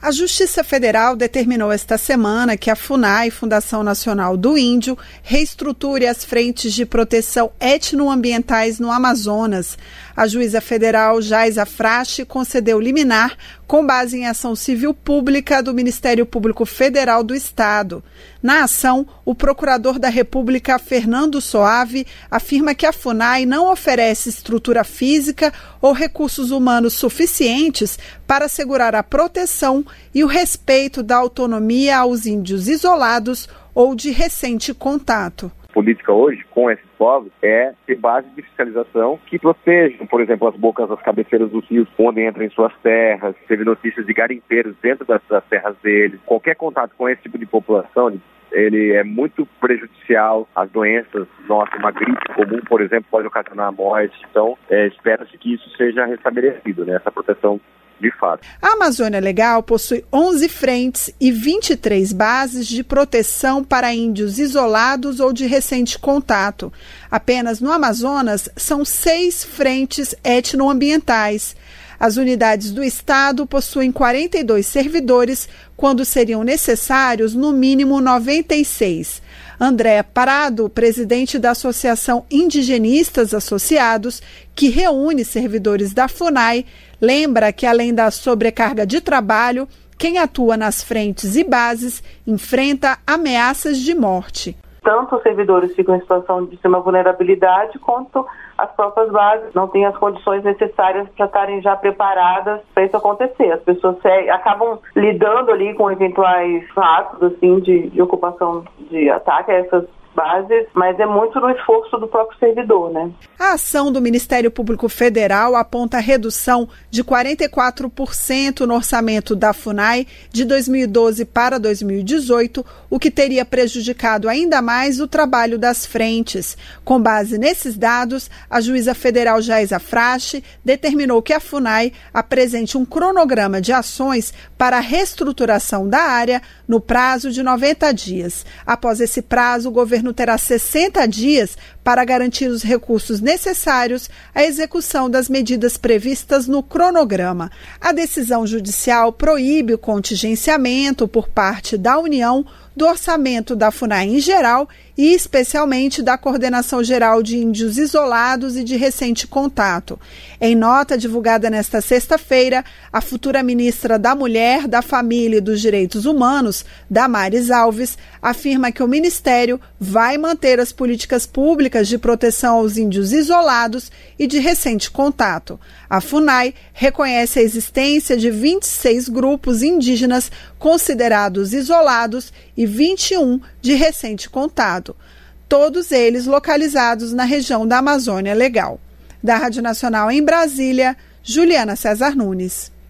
A Justiça Federal determinou esta semana que a FUNAI, Fundação Nacional do Índio, reestruture as frentes de proteção etnoambientais no Amazonas. A juíza federal Jaisa Frache concedeu liminar com base em ação civil pública do Ministério Público Federal do Estado. Na ação, o procurador da República, Fernando Soave, afirma que a FUNAI não oferece estrutura física ou recursos humanos suficientes para assegurar a proteção e o respeito da autonomia aos índios isolados ou de recente contato. A política hoje, com esses povos, é ter base de fiscalização que protejam, por exemplo, as bocas das cabeceiras dos rios, onde entram em suas terras. Teve notícias de garimpeiros dentro das terras deles. Qualquer contato com esse tipo de população, ele é muito prejudicial às doenças. Nossa, uma gripe comum, por exemplo, pode ocasionar a morte. Então, espera-se que isso seja restabelecido, né? Essa proteção de fato. A Amazônia Legal possui 11 frentes e 23 bases de proteção para índios isolados ou de recente contato. Apenas no Amazonas são 6 frentes etnoambientais. As unidades do Estado possuem 42 servidores, quando seriam necessários, no mínimo, 96. André Parado, presidente da Associação Indigenistas Associados, que reúne servidores da FUNAI, lembra que, além da sobrecarga de trabalho, quem atua nas frentes e bases enfrenta ameaças de morte. Tanto os servidores ficam em situação de extrema vulnerabilidade, quanto as próprias bases não têm as condições necessárias para estarem já preparadas para isso acontecer. As pessoas acabam lidando ali com eventuais atos assim, de ocupação, de ataque a essas bases, mas é muito no esforço do próprio servidor, né? A ação do Ministério Público Federal aponta redução de 44% no orçamento da FUNAI de 2012 para 2018, o que teria prejudicado ainda mais o trabalho das frentes. Com base nesses dados, a juíza federal Jaisa Frache determinou que a FUNAI apresente um cronograma de ações para a reestruturação da área no prazo de 90 dias. Após esse prazo, o governo terá 60 dias para garantir os recursos necessários à execução das medidas previstas no cronograma. A decisão judicial proíbe o contingenciamento por parte da União do orçamento da FUNAI em geral e especialmente da Coordenação Geral de Índios Isolados e de Recente Contato. Em nota divulgada nesta sexta-feira, a futura ministra da Mulher, da Família e dos Direitos Humanos, Damares Alves, afirma que o Ministério vai manter as políticas públicas de proteção aos índios isolados e de recente contato. A FUNAI reconhece a existência de 26 grupos indígenas considerados isolados e 21 de recente contato, todos eles localizados na região da Amazônia Legal. Da Rádio Nacional em Brasília, Juliana César Nunes.